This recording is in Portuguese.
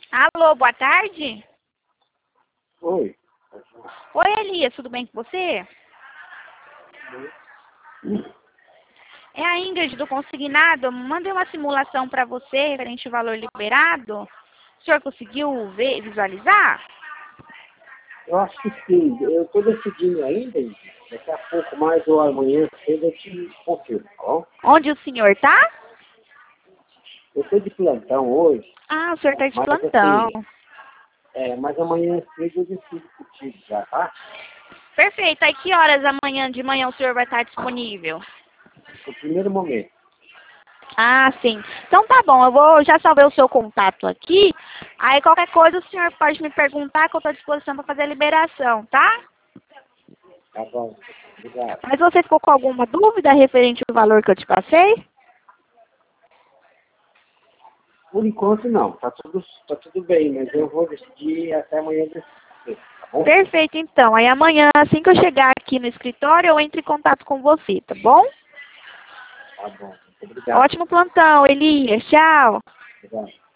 Alô, boa tarde. Oi. Oi, Elias, tudo bem com você? É a Ingrid do Consignado. Mandei uma simulação para você referente ao valor liberado. O senhor conseguiu ver, visualizar? Eu acho que sim. Eu estou decidindo ainda. Daqui a pouco, mais ou amanhã cedo, eu te confirmo, tá bom? Onde o senhor tá? Eu estou de plantão hoje, Ah, o senhor tá de mas plantão. assim, mas amanhã cedo eu decido contigo já, tá? Perfeito. Aí que horas amanhã de manhã o senhor vai estar disponível? No primeiro momento. Ah, sim. Então tá bom, eu vou já salvei o seu contato aqui. Aí qualquer coisa o senhor pode me perguntar que eu estou à disposição para fazer a liberação, tá? Tá bom. Obrigado. Mas você ficou com alguma dúvida referente ao valor que eu te passei? Por enquanto não, tá tudo bem, mas eu vou decidir até amanhã decidir, tá bom? Perfeito, então. Aí amanhã, assim que eu chegar aqui no escritório, eu entro em contato com você, tá bom? Tá bom. Muito obrigado. Ótimo plantão, Elias. Tchau. Obrigado.